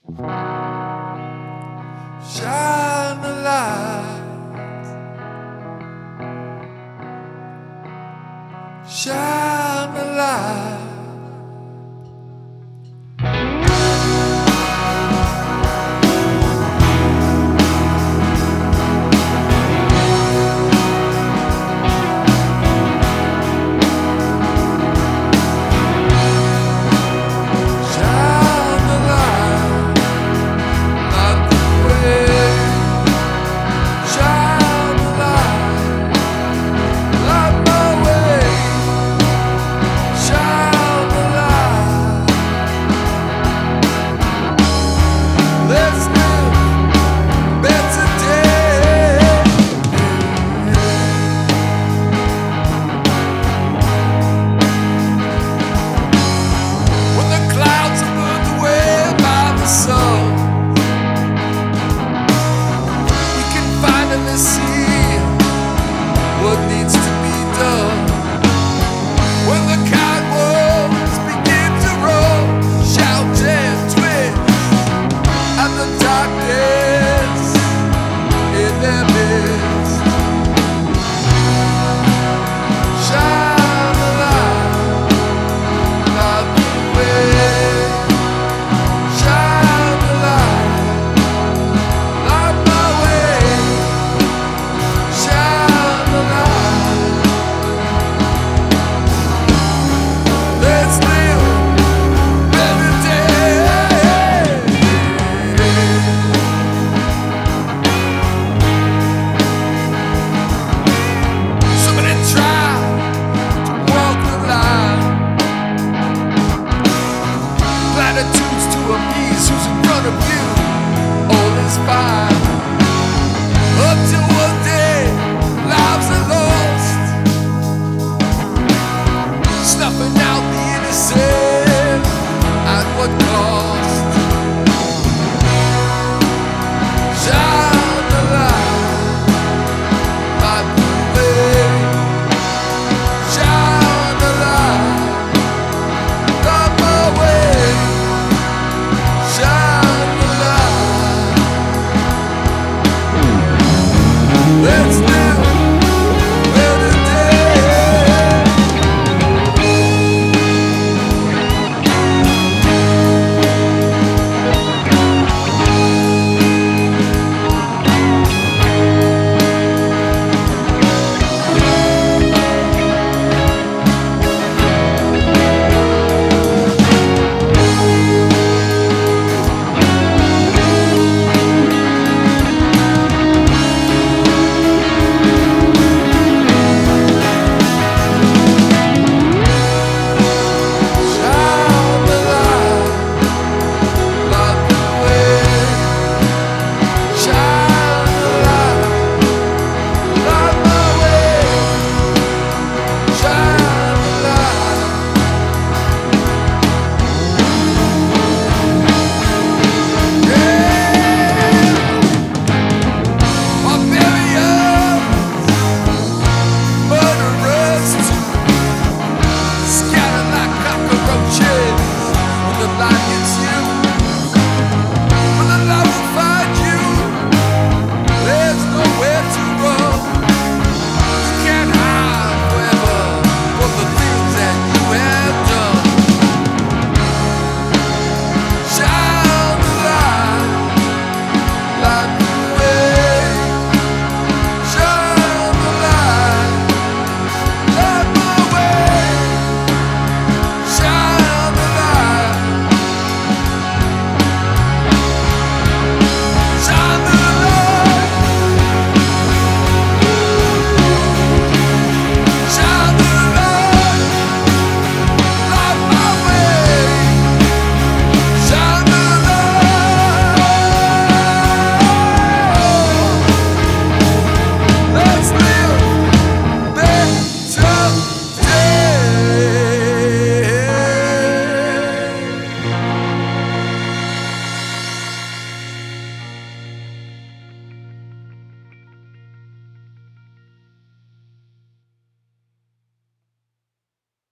Shine the light, shine the light. See what needs to be done when the cobwebs begin to roll, shout and twist at the darkness in their midst. Shine the light, light the way. Shine the light, light my way. Let's live every day. Somebody try to walk the line. Platitudes to appease who's in front of you. All is fine up till one day lives are lost, snuffing out the innocent at what cost?